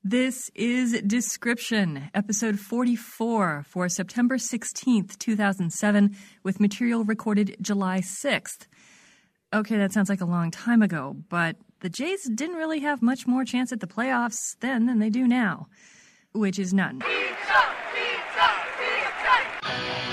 This is Description, episode 44 for September 16th, 2007, with material recorded July 6th. Okay, that sounds like a long time ago, but the Jays didn't really have much more chance at the playoffs then than they do now, which is none. Pizza, pizza, pizza.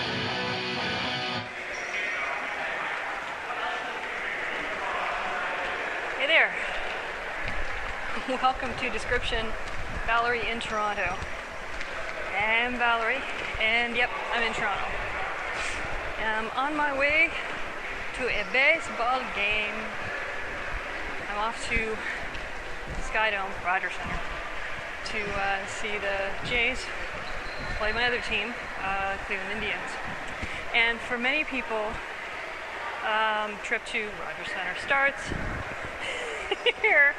Hey there. Welcome to Description. Valerie in Toronto. I'm Valerie, and yep, I'm in Toronto. I'm on my way to a baseball game. I'm off to Skydome, Rogers Center, to see the Jays play my other team, Cleveland Indians. And for many people, trip to Rogers Center starts here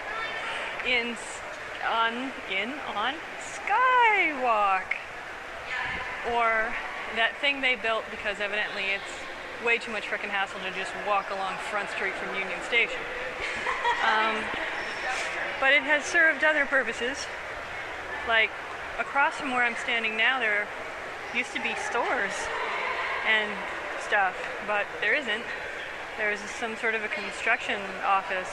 on Skywalk, or that thing they built because evidently it's way too much frickin' hassle to just walk along Front Street from Union Station. But it has served other purposes. Like across from where I'm standing now, there used to be stores and stuff, but there isn't. There's some sort of a construction office.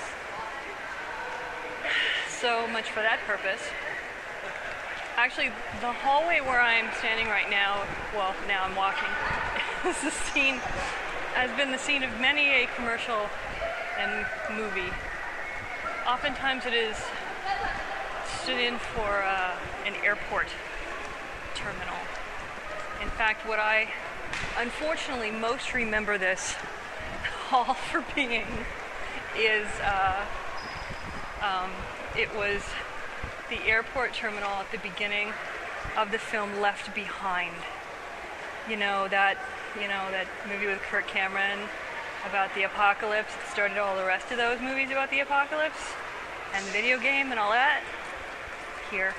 So much for that purpose. Actually, the hallway where I'm standing right now, well, now I'm walking, has been the scene of many a commercial and movie. Oftentimes it is stood in for an airport terminal. In fact, what I unfortunately most remember this hall for being is it was the airport terminal at the beginning of the film Left Behind. You know that movie with Kirk Cameron about the apocalypse that started all the rest of those movies about the apocalypse and the video game and all that? Here.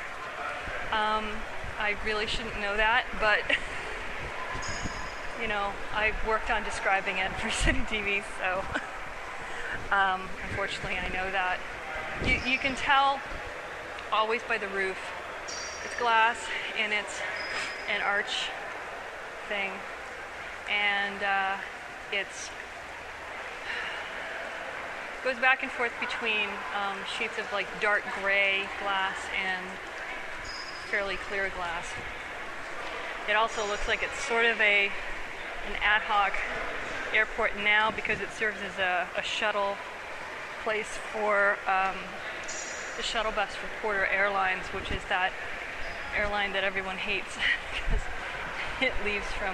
I really shouldn't know that, but I worked on describing it for City TV, so unfortunately I know that. You can tell always by the roof. It's glass and it's an arch thing, and it's goes back and forth between sheets of like dark gray glass and fairly clear glass. It also looks like it's sort of an ad hoc airport now because it serves as a shuttle place for the shuttle bus for Porter Airlines, which is that airline that everyone hates because it leaves from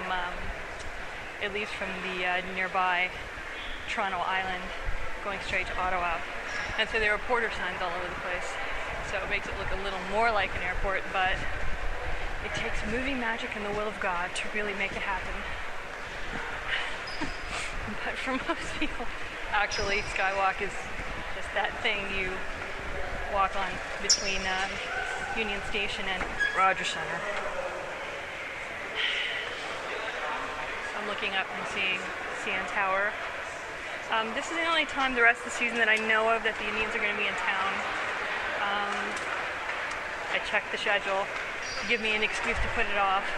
the nearby Toronto Island going straight to Ottawa. And so there are Porter signs all over the place. So it makes it look a little more like an airport, but it takes movie magic and the will of God to really make it happen. But for most people, actually, Skywalk is just that thing you walk on between Union Station and Rogers Center. I'm looking up and seeing CN Tower. This is the only time the rest of the season that I know of that the Indians are going to be in town. I checked the schedule to give me an excuse to put it off.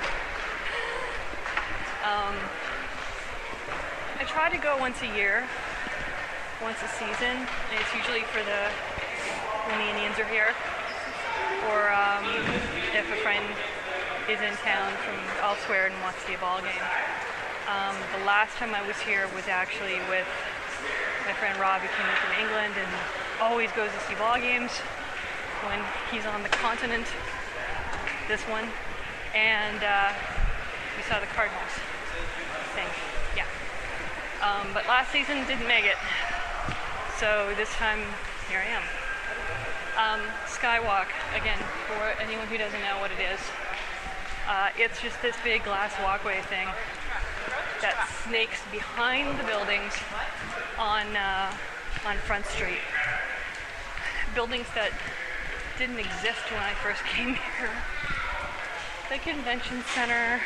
I try to go once a year, once a season, and it's usually for when the Indians are here, or if a friend is in town from elsewhere and wants to see a ball game. The last time I was here was actually with my friend Rob, who came in from England and always goes to see ball games when he's on the continent, this one, and we saw the Cardinals thing, yeah. But last season didn't make it, so this time here I am. Skywalk, again, for anyone who doesn't know what it is, it's just this big glass walkway thing that snakes behind the buildings on Front Street. Buildings that didn't exist when I first came here. The convention center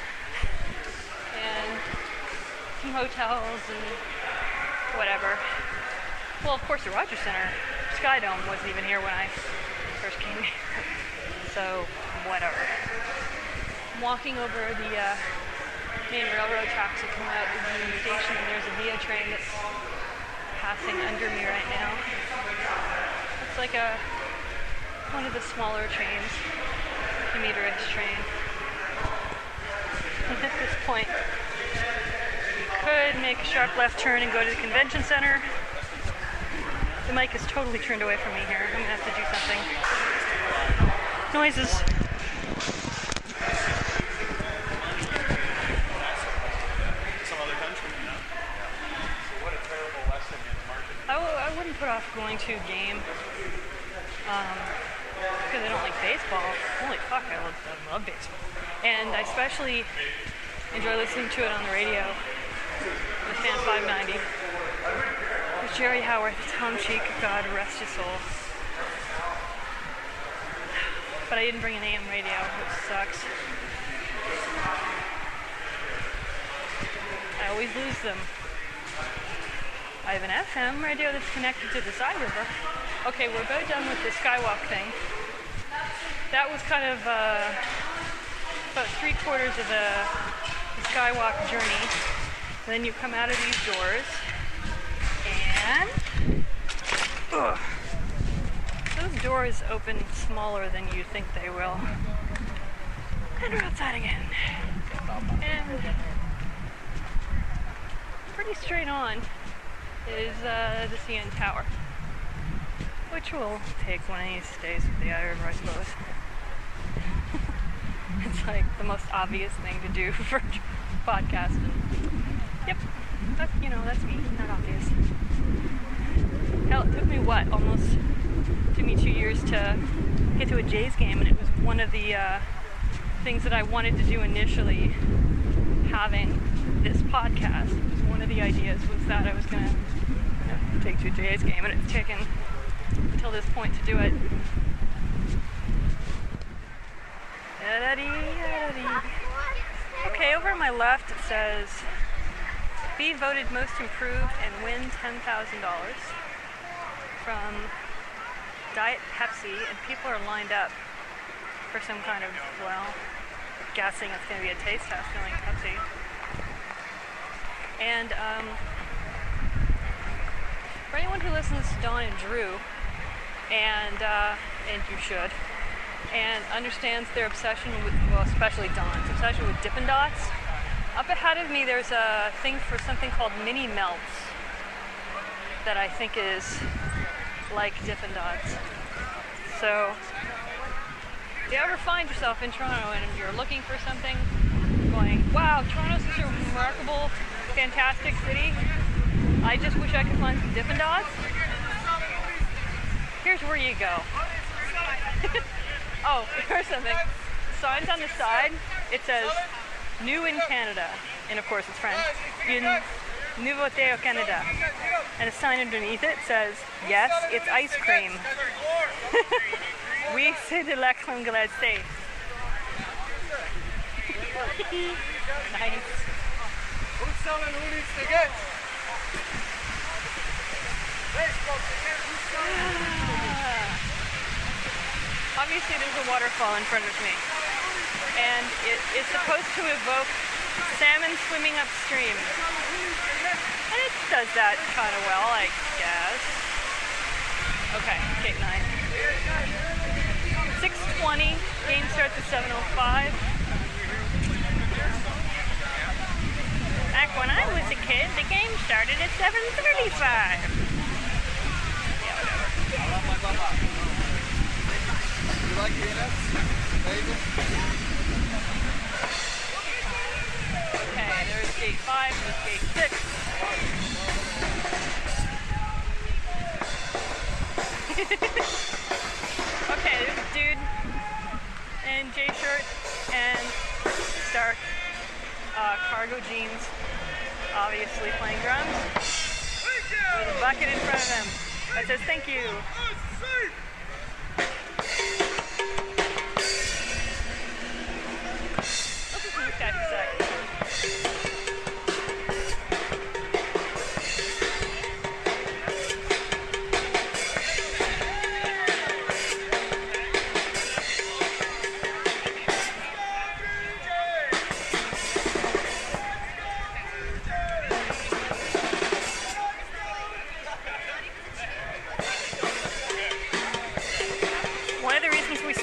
and some hotels and whatever. Well, of course, the Rogers Center, Skydome wasn't even here when I first came here. So, whatever. I'm walking over the main railroad tracks that come out of the Union Station, and there's a VIA train that's passing under me right now. It's like one of the smaller trains, commuterist train. And at this point, you could make a sharp left turn and go to the convention center. The mic is totally turned away from me here. I'm gonna have to do something. Noises. I wouldn't put off going to a game because I don't like baseball. Holy fuck, I love baseball. And I especially enjoy listening to it on the radio, the Fan 590. With Jerry Howarth, Tom Cheek, God rest his soul. But I didn't bring an AM radio, which sucks. I always lose them. I have an FM radio that's connected to the Side River. Okay, we're about done with the Skywalk thing. That was kind of about 3/4 of the Skywalk journey. And then you come out of these doors, and those doors open smaller than you think they will. And we're outside again. And pretty straight on is the CN Tower, which will take one of these days with the Eye River, I suppose. It's like the most obvious thing to do for podcasting. Yep, that's me, not obvious. Hell, it took me took me 2 years to get to a Jays game, and it was one of the things that I wanted to do initially, having this podcast. One of the ideas was that I was going to take to a Jays game, and it's taken until this point to do it. Okay, over on my left it says, be voted most improved and win $10,000 from Diet Pepsi, and people are lined up for some kind of, guessing it's going to be a taste test feeling Pepsi. And for anyone who listens to Dawn and Drew, and you should, and understands their obsession with, especially Dawn's obsession with Dippin' Dots, up ahead of me there's a thing for something called Mini Melts that I think is like Dippin' Dots. So, if you ever find yourself in Toronto and you're looking for something, going, wow, Toronto's such a remarkable, fantastic city, I just wish I could find some Dippin' Dots. Here's where you go. Oh, here's something. Signs on the side, it says, new in Canada. And of course it's French. Une nouveauté au Canada. And a sign underneath it says, yes, it's ice cream. Oui, c'est de la crème glacée. Nice. Who's selling who needs tickets? Obviously there's a waterfall in front of me, and it's supposed to evoke salmon swimming upstream, and it does that kind of well, I guess. Okay, gate 9. 6:20, game starts at 7:05. Back when I was a kid, the game started at 7:35. Yeah, whatever. You like peanuts? Bagel? Okay, there's gate 5, there's gate 6. Okay, there's a dude in J-shirt and dark cargo jeans, obviously playing drums, with a bucket in front of him that says thank you. Let's listen to this guy for a sec.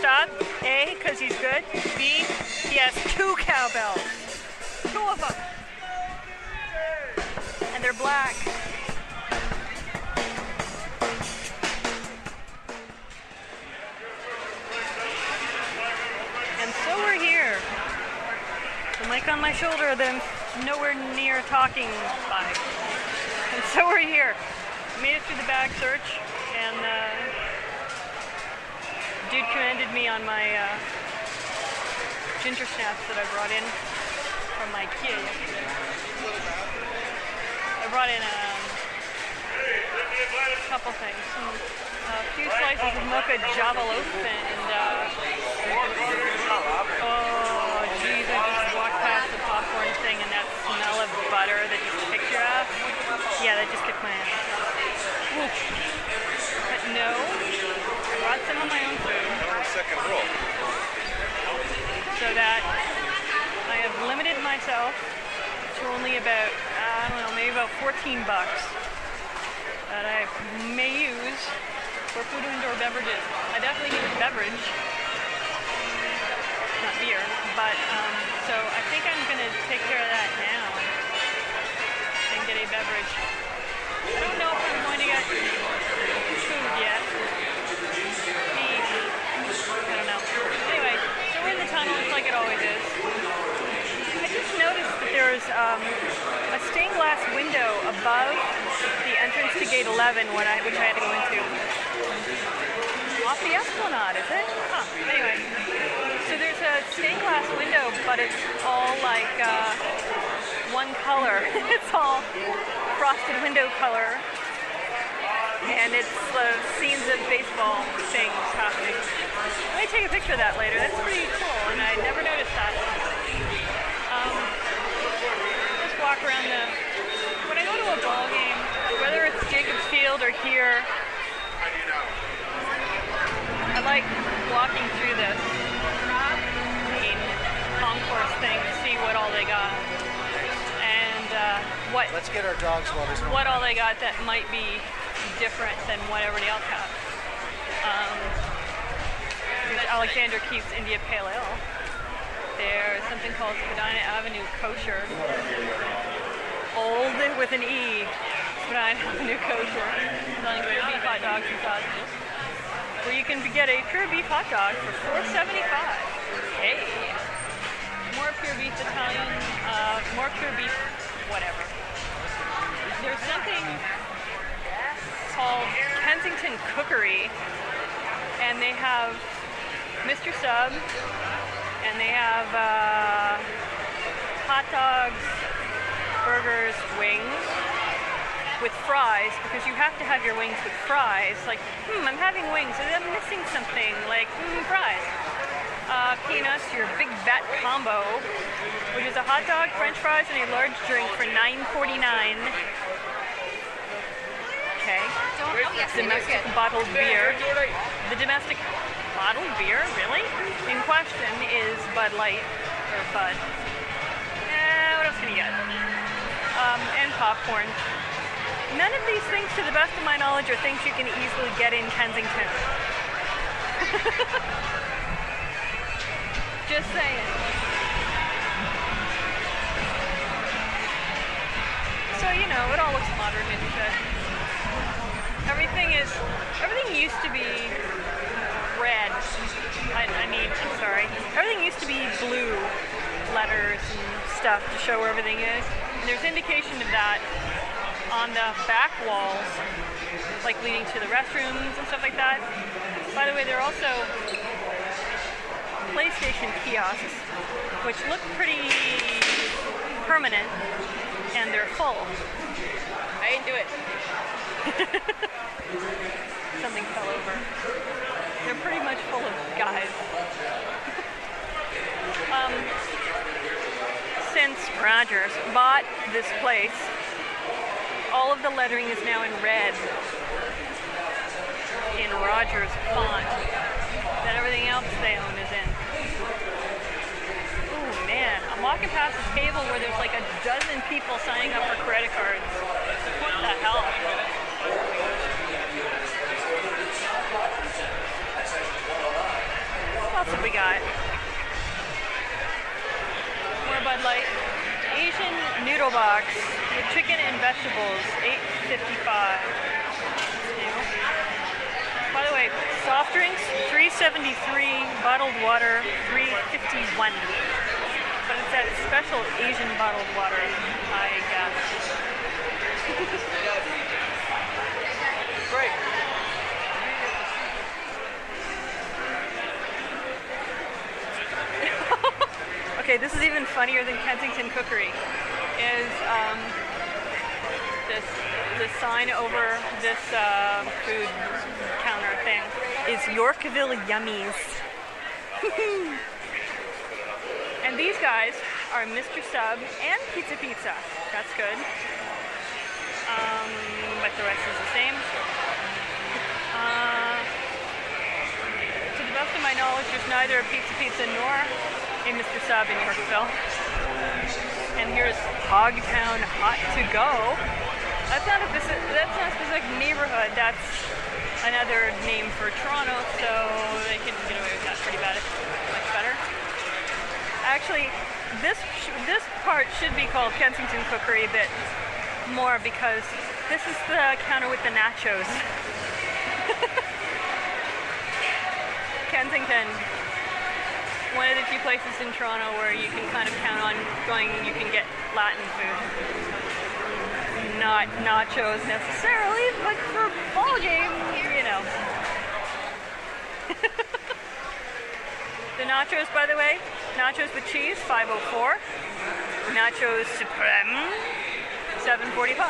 Saab. A, because he's good. B, he has 2 cowbells. 2 of them. And they're black. And so we're here. The mic on my shoulder that I'm nowhere near talking by. And so we're here. Made it through the bag search, and dude commended me on my ginger snaps that I brought in from my IKEA yesterday. I brought in a couple things. A few slices of mocha java loaf and oh geez, I just walked past the popcorn thing and that smell of butter that you picture of. Yeah, that just kicked my ass. Oof. But no, I brought some of my own food. Second roll. So that I have limited myself to only about, I don't know, maybe about $14 that I may use for food and indoor beverages. I definitely need a beverage, not beer, but so I think I'm going to take care of that now and get a beverage. I don't know if I'm going to get food yet. I don't know. Anyway, so we're in the tunnel, it's like it always is. I just noticed that there's a stained glass window above the entrance to gate 11, which I had to go into. Off the Esplanade, is it? Huh. Anyway, so there's a stained glass window, but it's all like one color. It's all frosted window color. And it's scenes of baseball things happening. I may take a picture of that later. That's pretty cool, and I never noticed that. Just walk around when I go to a ball game, whether it's Jacobs Field or here, I like walking through this main concourse thing to see what all they got. And Let's get our dogs while there's no what all they got that might be different than what everybody else has. There's Alexander Keith's India Pale Ale. There's something called Spadina Avenue Kosher. Old with an E. Spadina Avenue Kosher. Selling pure beef hot dogs and sausages. Where you can get a pure beef hot dog for $4.75. Hey! More pure beef Italian, more pure beef whatever. There's something called Kensington Cookery, and they have Mr. Sub, and they have hot dogs, burgers, wings, with fries, because you have to have your wings with fries. Like, I'm having wings, and I'm missing something, like, fries. Peanuts, your big vat combo, which is a hot dog, french fries, and a large drink for $9.49. Okay. Domestic bottled beer. The domestic bottled beer, really? In question is Bud Light, or Bud. What else can you get? And popcorn. None of these things, to the best of my knowledge, are things you can easily get in Kensington. Just saying. So, you know, it all looks modern and shit. Everything used to be red. Everything used to be blue letters and stuff to show where everything is. And there's indication of that on the back walls, like leading to the restrooms and stuff like that. By the way, there are also PlayStation kiosks, which look pretty permanent, and they're full. I didn't do it. Something fell over. They're pretty much full of guys. Since Rogers bought this place, all of the lettering is now in red, in Rogers font, that everything else they own is in. Ooh, man, I'm walking past a table where there's like a dozen people signing up for credit cards. What the hell? we got? More Bud Light. Asian noodle box with chicken and vegetables, $8.55. By the way, soft drinks, $3.73. Bottled water, $3.51. But it's that special Asian bottled water, I guess. Great. Okay, this is even funnier than Kensington Cookery. Is the sign over this food counter thing is Yorkville Yummies. And these guys are Mr. Sub and Pizza Pizza. That's good. But the rest is the same. To the best of my knowledge, there's neither a Pizza Pizza nor a Mr. Sub in Yorkville. And here's Hogtown Hot to Go. That's not a specific neighborhood. That's another name for Toronto, so they can get away with that pretty bad. Much better. Actually, this part should be called Kensington Cookery a bit more because this is the counter with the nachos. Kensington, one of the few places in Toronto where you can kind of count on you can get Latin food. Not nachos necessarily, but for ball game, you know. The nachos, by the way, nachos with cheese, $5.04. Nachos Supreme, $7.45.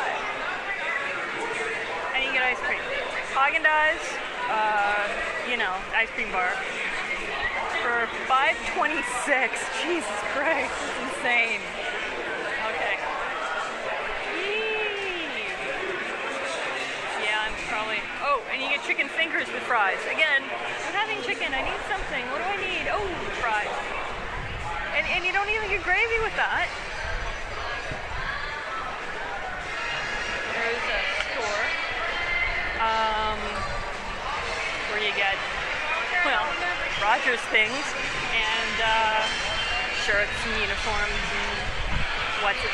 And you get ice cream. Haagen-Dazs, ice cream bar for $5.26. Jesus Christ, that's insane. Okay. Yeah, I'm probably. Oh, and you get chicken fingers with fries. Again, I'm having chicken. I need something. What do I need? Oh, fries. And you don't even get gravy with that. There's a store where you get, Rogers things and shirts and uniforms and what's it.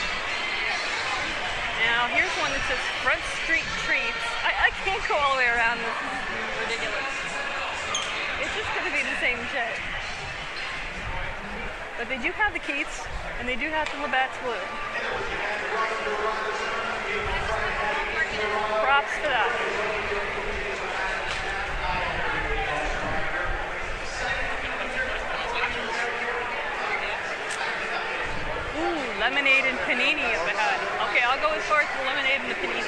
Now here's one that says Front Street Treats. I can't go all the way around. This is ridiculous. It's just going to be the same shit. But they do have the Keats, and they do have the Labatt's Blue. Props for that. Ooh, lemonade and panini if I had. Okay, I'll go as far as the lemonade and the panini.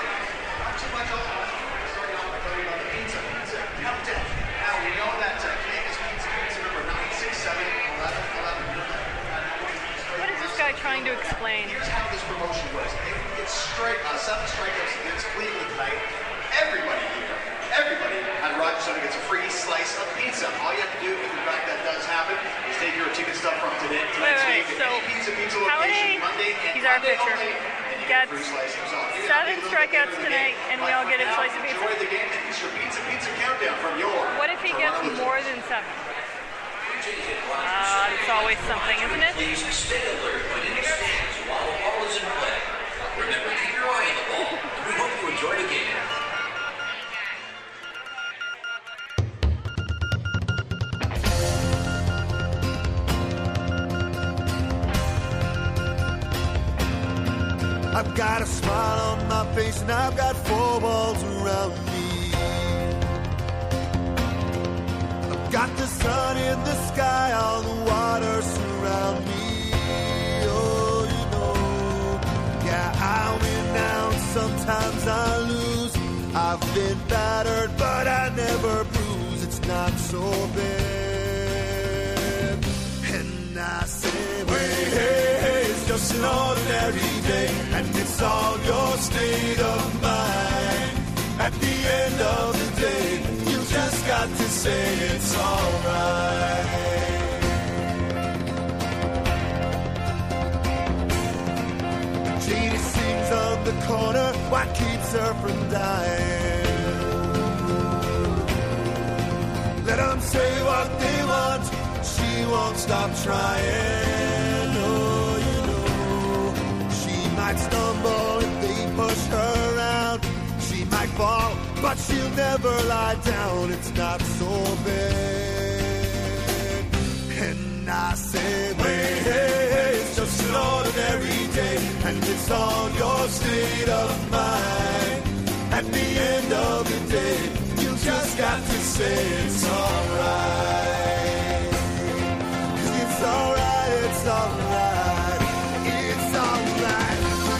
What is this guy trying to explain? Here's how this promotion works. It's 7 strikeouts against Cleveland tonight. Everybody at Rogers Center gets a free slice of pizza. All you have to do, if in fact that does happen, is take your ticket stub from tonight's game to any pizza location Monday and Monday only, and you get a free slice yourself. 7 strikeouts tonight, and we all get a slice of pizza. Enjoy the game, and it's your pizza countdown from your. What if he gets more than 7? It's always something, isn't it? Please stay alert when in the stands while the ball is in play. Remember, keep your eye on the ball. We hope you enjoy the game. I've got a smile on my face and I've got 4 walls around me. I've got the sun in the sky, all the water surround me. Oh, you know, yeah, I win now, sometimes I lose. I've been battered, but I never bruise. It's not so bad. And I say, hey, it's just an ordinary day, and it's all your state of mind. At the end of the day, you just got to say it's alright. Jeannie sings on the corner, what keeps her from dying? Let them say what they want. she won't stop trying. Oh, you know, she might stumble if they push her around. She might fall, but she'll never lie down. It's not so bad. And I said, hey, hey, hey, it's just an ordinary day, and it's all your state of mind. At the end of the day, you just got to say it's alright. 'Cause it's alright, it's alright, it's alright.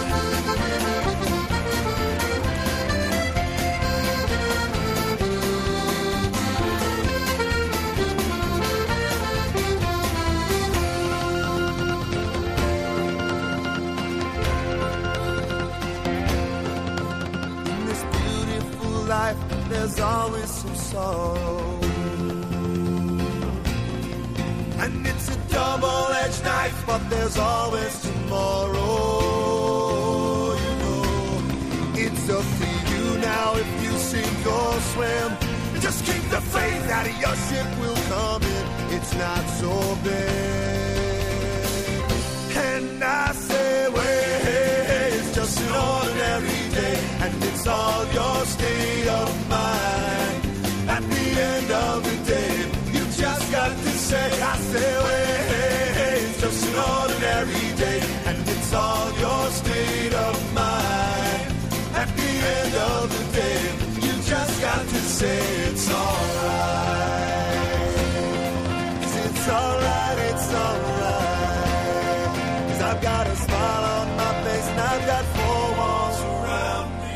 In this beautiful life, there's always some sorrow. And it's a double-edged knife, but there's always tomorrow. You know, it's up to you now if you sink or swim. Just keep the faith that your ship will come in. It's not so bad. And I say, well, hey, it's just an ordinary day, and it's all your state of mind. At the end of the day, you just got to say, I say, well, hey, it's just an ordinary day, and it's all your state of mind. At the end of the day, you just got to say it's alright. 'Cause it's alright, it's alright. 'Cause I've got a smile on my face, and I've got four walls around me.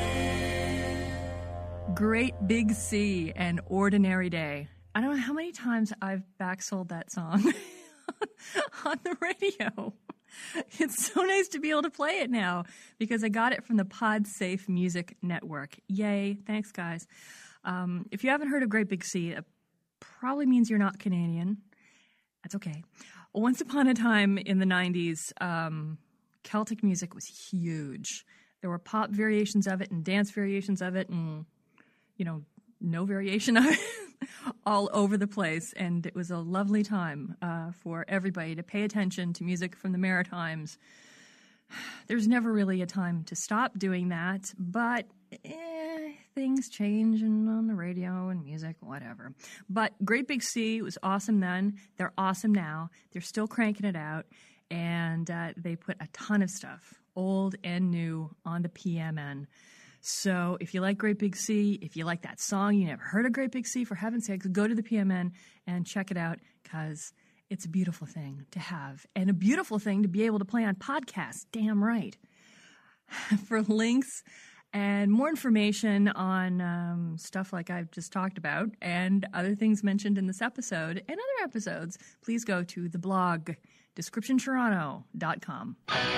Great Big Sea and Ordinary Day. I don't know how many times I've backsold that song on the radio. It's so nice to be able to play it now because I got it from the PodSafe Music Network. Yay. Thanks, guys. If you haven't heard of Great Big Sea, it probably means you're not Canadian. That's okay. Once upon a time in the 90s, Celtic music was huge. There were pop variations of it and dance variations of it and, you know, no variation of it all over the place. And it was a lovely time for everybody to pay attention to music from the Maritimes. There's never really a time to stop doing that, but things change and on the radio and music, whatever. But Great Big Sea was awesome then. They're awesome now. They're still cranking it out. And they put a ton of stuff, old and new, on the PMN. So if you like Great Big Sea, if you like that song, you never heard of Great Big Sea, for heaven's sakes, go to the PMN and check it out because it's a beautiful thing to have and a beautiful thing to be able to play on podcasts. Damn right. For links and more information on stuff like I've just talked about and other things mentioned in this episode and other episodes, please go to the blog, descriptiontoronto.com.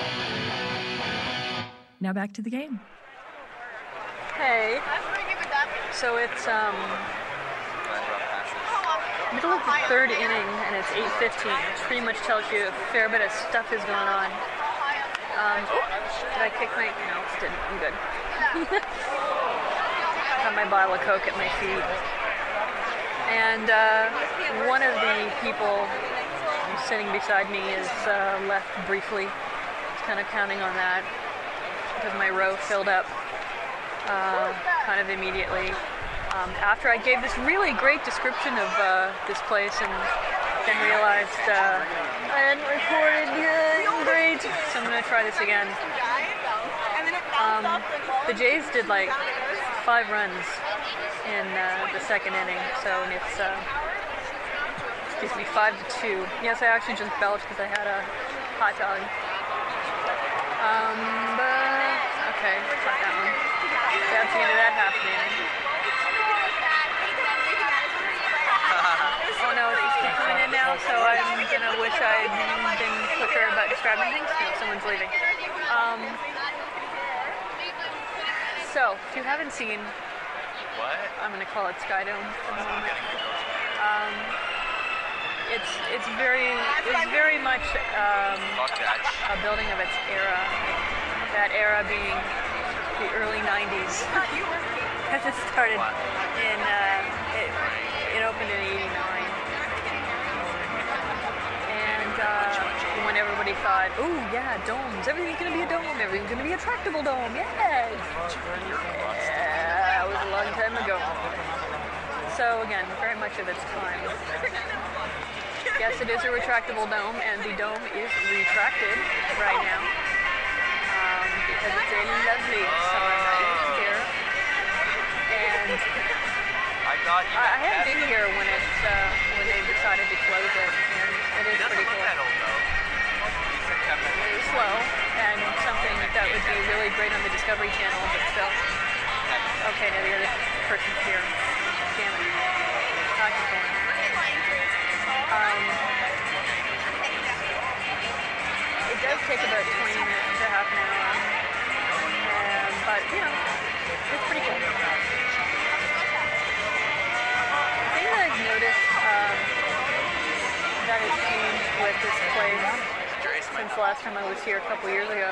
Now back to the game. Hey, so it's middle of the third inning and it's 8:15, which pretty much tells you a fair bit of stuff is going on. Did I kick my... No, it didn't. I'm good. Got my bottle of Coke at my feet. And one of the people sitting beside me is left briefly. I was kind of counting on that because my row filled up kind of immediately. After I gave this really great description of this place and then realized I hadn't recorded great, so I'm going to try this again. The Jays did like 5 runs in the second inning, so it's 5-2. Yes, I actually just belched because I had a hot dog. Okay, got that one. That's the end of that half of the inning. Oh no, it's just coming in now, so I'm gonna wish I'd been quicker about describing things. No, someone's leaving. So, if you haven't seen, I'm gonna call it Skydome for the moment. It's very much a building of its era. That era being the early 90s. As it started in, it opened in '89. when everybody thought, oh yeah, domes, everything's going to be a dome, everything's going to be a tractable dome, yes! Yeah, that was a long time ago. So again, very much of its time. Yes, it is a retractable dome, and the dome is retracted right now because it's a lovely summer night here. And I had been here when they decided to close it, and it is pretty cool. It is slow, and something that would be really great on the Discovery Channel, but still. Okay, now the other person's here. Damn it. It does take about 20 minutes to half an hour, but you know, it's pretty cool. The thing that I've noticed that has changed with this place since the last time I was here a couple years ago.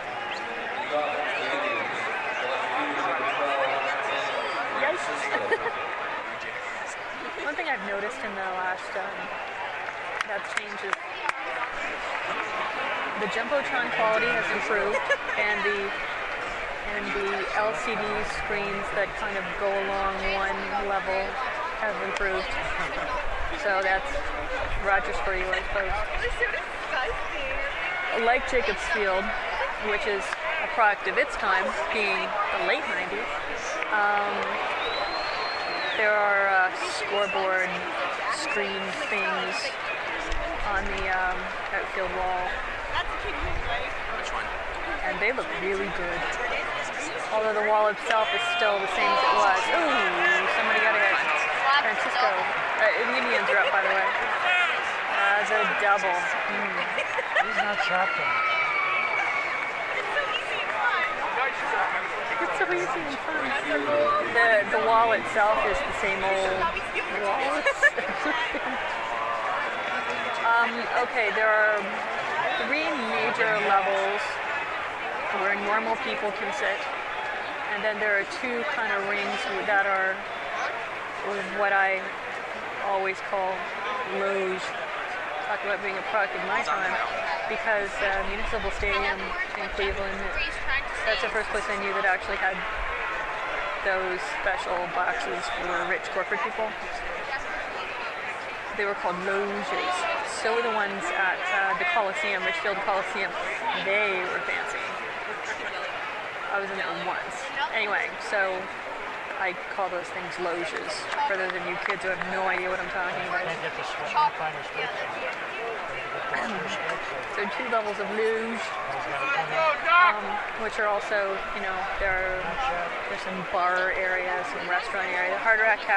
One thing I've noticed in the last that's changed is the Jumbotron quality has improved, and the LCD screens that kind of go along one level have improved. So that's Rogers for you, I suppose. Like Jacobs Field, which is a product of its time, being the late 90s, there are scoreboard screen things on the outfield wall. Which one? And they look really good. Although the wall itself is still the same as it was. Ooh, somebody got it. Francisco. The Indians are up, by the way. As a double. He's not trapped in it. It's so easy and fun. The wall itself is the same old wall. Okay, there are 3 major levels where normal people can sit, and then there are 2 kind of rings that are what I always call loge. Talk about being a product of my time, because Municipal Stadium in Cleveland, that's the first place I knew that actually had those special boxes for rich corporate people. They were called loges. So were the ones at the Coliseum, Richfield Coliseum. They were fancy. I was in there once. Anyway, so I call those things loges. For those of you kids who have no idea what I'm talking about. So 2 levels of luge, which are also, you know, there's some bar area, some restaurant area. The Hard Rack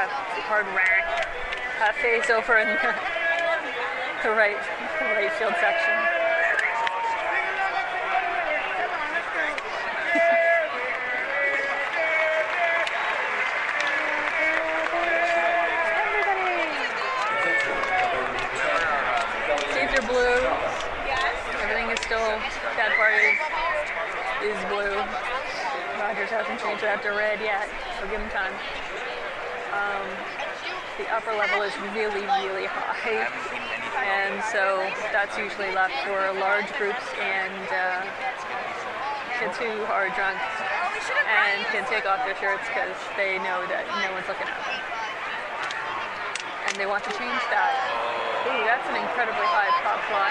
Cafe's over in the right field section. Blue. Everything is still, that part is blue. Rogers hasn't changed that to red yet, so give him time. The upper level is really, really high, and so that's usually left for large groups and kids who are drunk and can take off their shirts because they know that no one's looking at them. And they want to change that. Ooh, that's an incredibly high pop fly.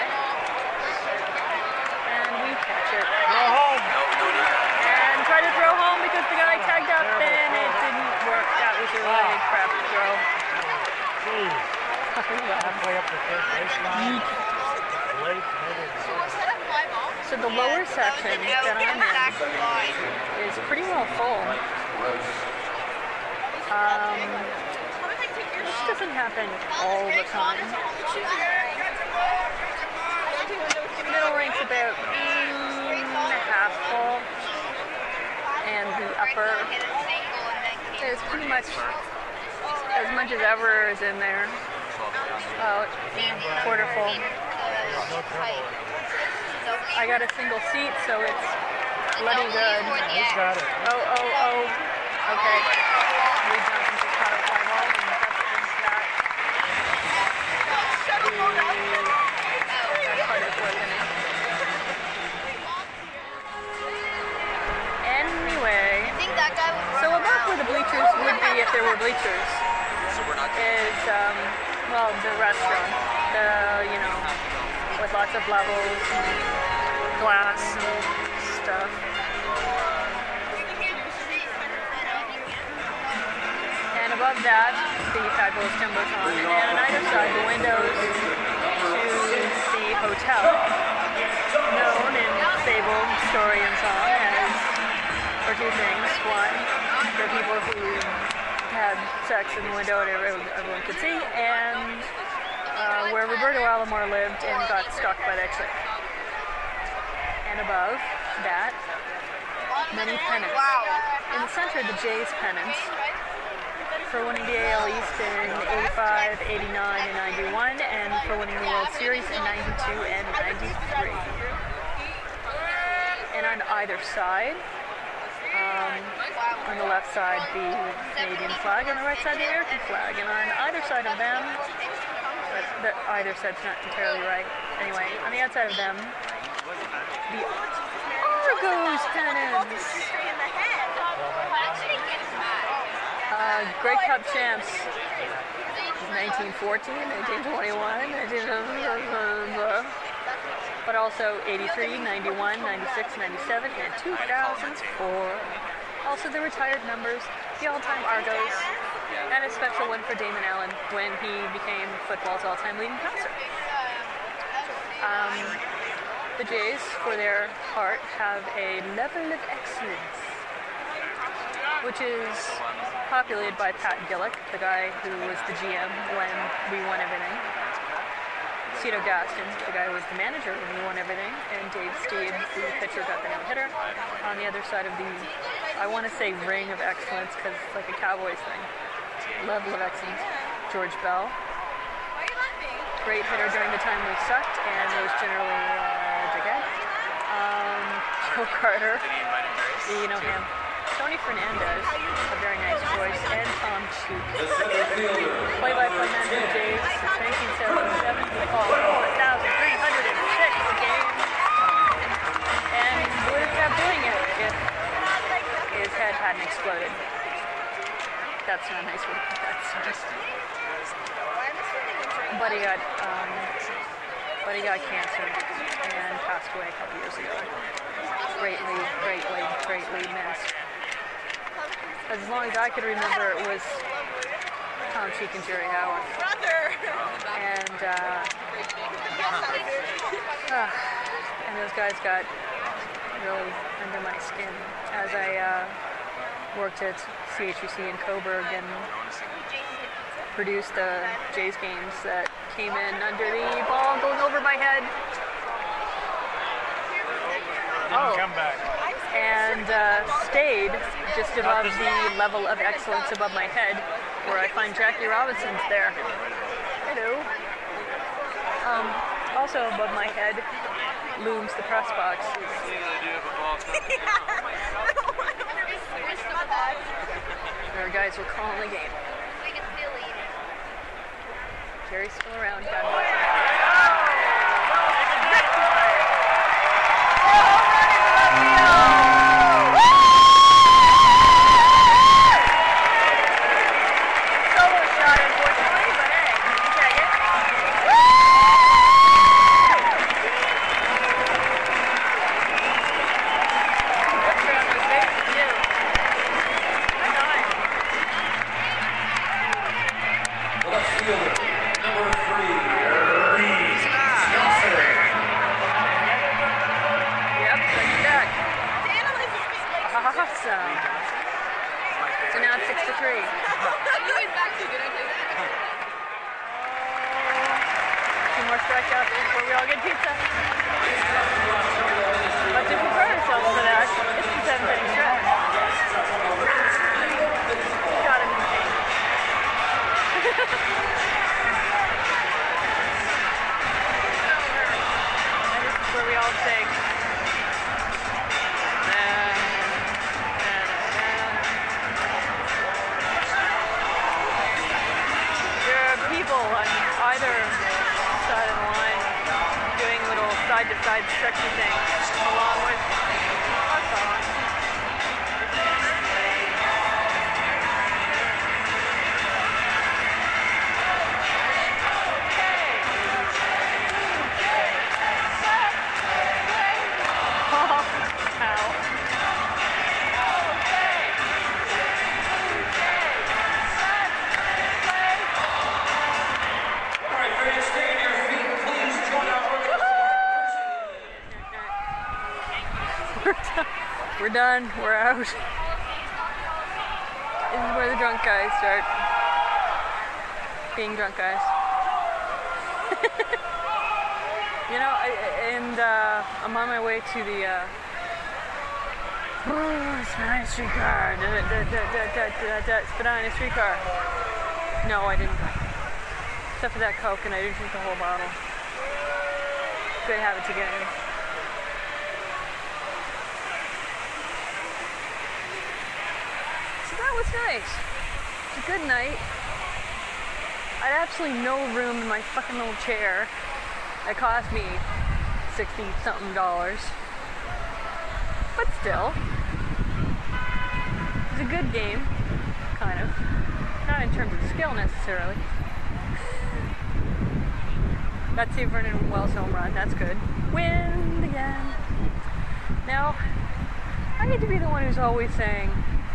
And we catch it. Throw home. And try to throw home because the guy tagged up and it didn't work. That was a really crappy throw. Halfway up the third baseline. Late, so the lower section that I'm in is pretty well full. This doesn't happen all the time. Middle rink's about half full, and the upper is pretty much as much as ever is in there. About quarter full. I got a single seat, so it's bloody good. He's got it. Oh. Okay. Reed Johnson just caught a fly ball, and that's that. That part is working. there were bleachers, is, well, the restaurant, with lots of levels and glass and stuff. And above that, the fabulous Jumbotron, and on either side, the windows to the hotel, known in fable, story, and song as, for two things. One, the people who had sex in the window and everyone could see, and where Roberto Alomar lived and got stalked by that chick. And above that, many pennants. In the center, the Jays pennants for winning the AL East in 85, 89, and 91, and for winning the World Series in 92 and 93. And on either side, on the left side, the Canadian flag, on the right side, the American flag, and on either side of them, either side's not entirely right. Anyway, on the outside of them, the Argos pennants. Grey Cup champs, 1914, 1921, but also 83, 91, 96, 97, and 2004. Also the retired members, the all-time Argos, and a special one for Damon Allen when he became football's all-time leading passer. The Jays, for their part, have a level of excellence, which is populated by Pat Gillick, the guy who was the GM when we won everything. Cito Gaston, the guy who was the manager when we won everything, and Dave Steed, the pitcher, got the no-hitter. On the other side of the, I want to say ring of excellence because it's like a Cowboys thing. Level of excellence. George Bell. Great hitter during the time we sucked and was generally a dickhead. Joe Carter. You know him. Tony Fernandez, a very nice voice, and Tom Cheek. Play-by-play man for the Jays since 1977. He called 1,306 games, and would have kept doing it if his head hadn't exploded. That's not a nice word. That's but he got cancer and passed away a couple years ago. Greatly missed. As long as I could remember, it was Tom Cheek and Jerry Howard. And those guys got really under my skin as I worked at CHUC in Coburg and produced the Jays games that came in under the ball going over my head. Come back. And stayed just above the level of excellence above my head, where I find Jackie Robinson's there. Hello. Also above my head looms the press box. Our guys were calling the game. Jerry's still around, God bless him. So now it's 6-3. Two more strikeouts before we all get pizza. But to prepare ourselves for that, it's the 7th inning stretch. Got him in pain. And this is where we all sing. On either side of the line doing little side-to-side sexy things along with our song. We're done. We're out. This is where the drunk guys start being drunk guys. You know, I'm on my way to the Spadina streetcar. Spadina streetcar. No, I didn't. Except for that Coke, and I didn't drink the whole bottle. Good habit to get in. So that was nice. It's a good night. I had absolutely no room in my fucking little chair. It cost me $60-something. But still, it's a good game, kind of. Not in terms of skill necessarily. Got Steve Vernon Wells home run, that's good. Wind again. Now, I hate to be the one who's always saying,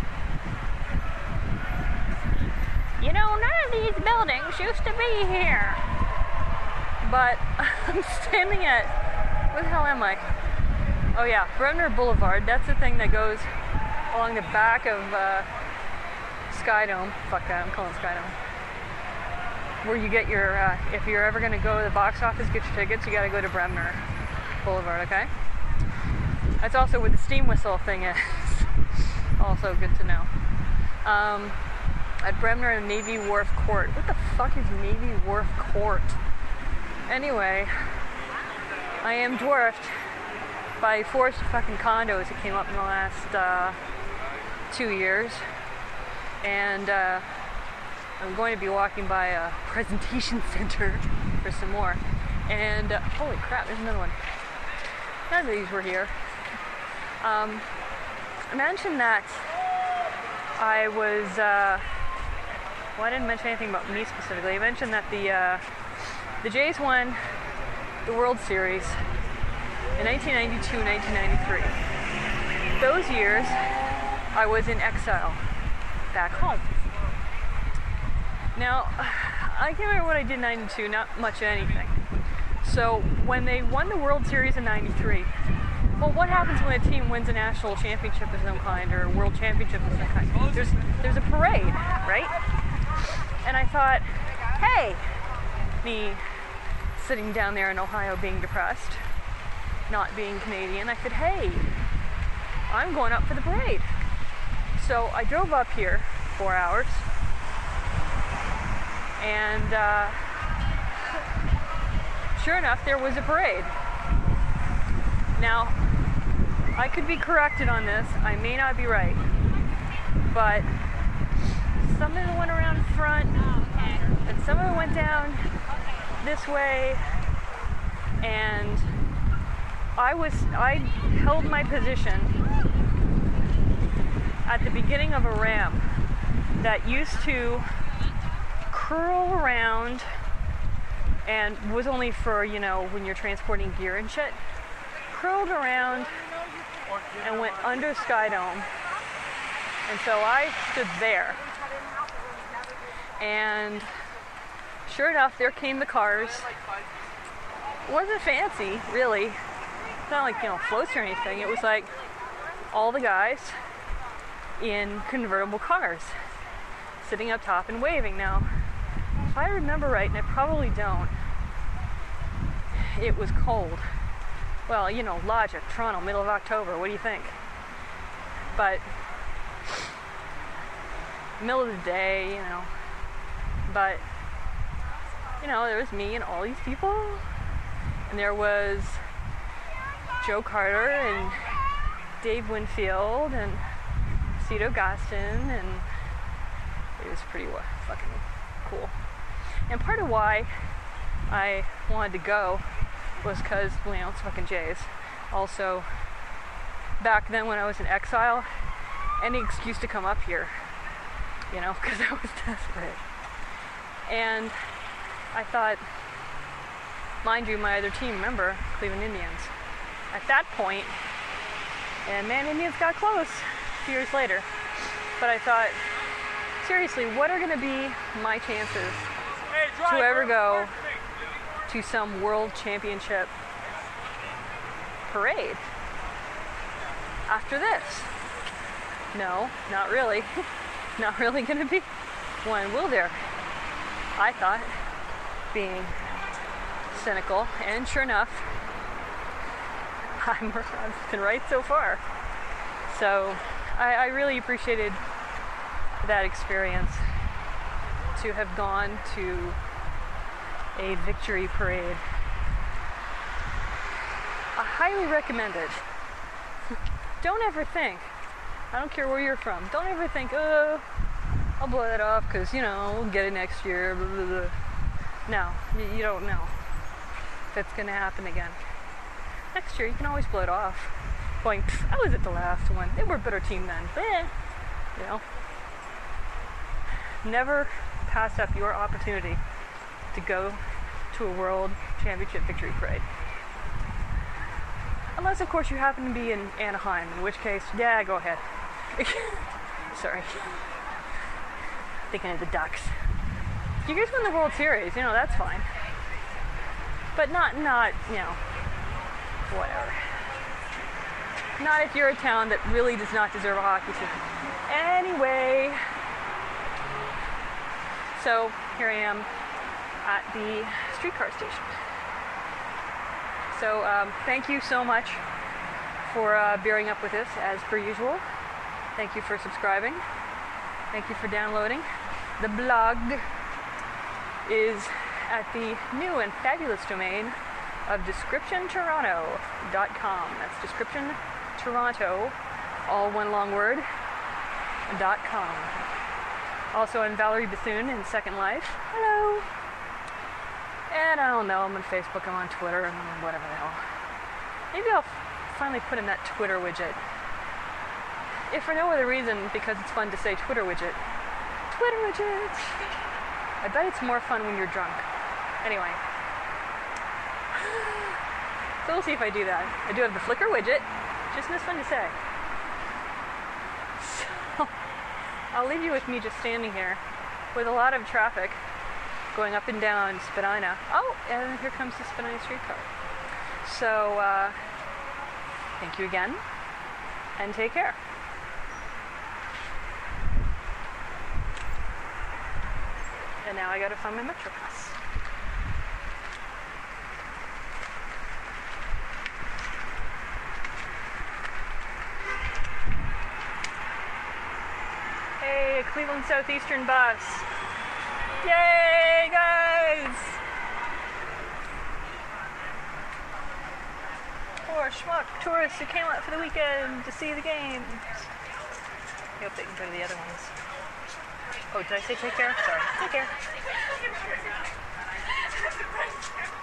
you know, none of these buildings used to be here. But I'm standing at, where the hell am I? Oh yeah, Bremner Boulevard. That's the thing that goes along the back of Skydome. Fuck that, I'm calling it Skydome. Where you get your, if you're ever going to go to the box office, get your tickets, you got to go to Bremner Boulevard, okay? That's also where the steam whistle thing is. Also good to know. At Bremner and Navy Wharf Court. What the fuck is Navy Wharf Court? Anyway, I am dwarfed by 4 fucking condos that came up in the last 2 years. And I'm going to be walking by a presentation center for some more. And holy crap, there's another one. None of these were here. I mentioned that I was, well, I didn't mention anything about me specifically. I mentioned that the Jays won the World Series in 1992, 1993. Those years, I was in exile back home. Now, I can't remember what I did in 92, not much of anything. So, when they won the World Series in 93, well, what happens when a team wins a national championship of some kind, or a world championship of some kind? There's a parade, right? And I thought, hey, me sitting down there in Ohio being depressed, not being Canadian, I said, hey, I'm going up for the parade. So I drove up here 4 hours, and sure enough, there was a parade. Now, I could be corrected on this, I may not be right, but some of it went around front, and some of it went down this way, and I held my position at the beginning of a ramp that used to curl around and was only for, you know, when you're transporting gear and shit, curled around and went under Skydome. And so I stood there. And sure enough, there came the cars. It wasn't fancy, really. It's not like, you know, floats or anything. It was like all the guys in convertible cars sitting up top and waving. Now, if I remember right, and I probably don't, it was cold. Well, you know, Logic, Toronto, middle of October, what do you think? But, middle of the day, you know. But, you know, there was me and all these people. And there was Joe Carter and Dave Winfield and Cito Gaston, and it was pretty fucking cool. And part of why I wanted to go was because, you know, it's fucking Jays. Also, back then when I was in exile, any excuse to come up here, you know, because I was desperate. And I thought, mind you, my other team, remember, Cleveland Indians. At that point, and man, Indians got close a few years later. But I thought, seriously, what are going to be my chances to ever go to some world championship parade? after this? No, not really. Not really going to be one, will there? I thought, being cynical, and sure enough, I've been right so far. So I really appreciated that experience, to have gone to a victory parade. I highly recommend it. Don't ever think, I don't care where you're from, don't ever think, oh, I'll blow that off because, we'll get it next year, blah, blah, blah. No, you don't know if it's going to happen again. Next year, you can always blow it off. Going, I was at the last one. They were a better team then. Never pass up your opportunity to go to a World Championship victory parade. Unless, of course, you happen to be in Anaheim, in which case, yeah, go ahead. Sorry. Thinking of the Ducks. If you guys win the World Series, that's fine. But not, whatever. Not if you're a town that really does not deserve a hockey team. Anyway, so here I am at the streetcar station. So thank you so much for bearing up with this, as per usual. Thank you for subscribing. Thank you for downloading. The blog is at the new and fabulous domain of descriptiontoronto.com. That's descriptiontoronto, all one long word, .com. Also, I'm Valerie Bethune in Second Life. Hello. And I don't know, I'm on Facebook, I'm on Twitter, and whatever the hell. Maybe I'll finally put in that Twitter widget. If for no other reason, because it's fun to say Twitter widget. Twitter widget! I bet it's more fun when you're drunk. Anyway. So we'll see if I do that. I do have the Flickr widget. Just as fun to say. So, I'll leave you with me just standing here with a lot of traffic going up and down Spadina. Oh, and here comes the Spadina streetcar. So, thank you again, and take care. And now I gotta find my Metro Pass. Hey, a Cleveland Southeastern bus. Yay, guys! Poor schmuck tourists who came out for the weekend to see the game. I hope they can go to the other ones. Oh, did I say take care? Sorry. Take care.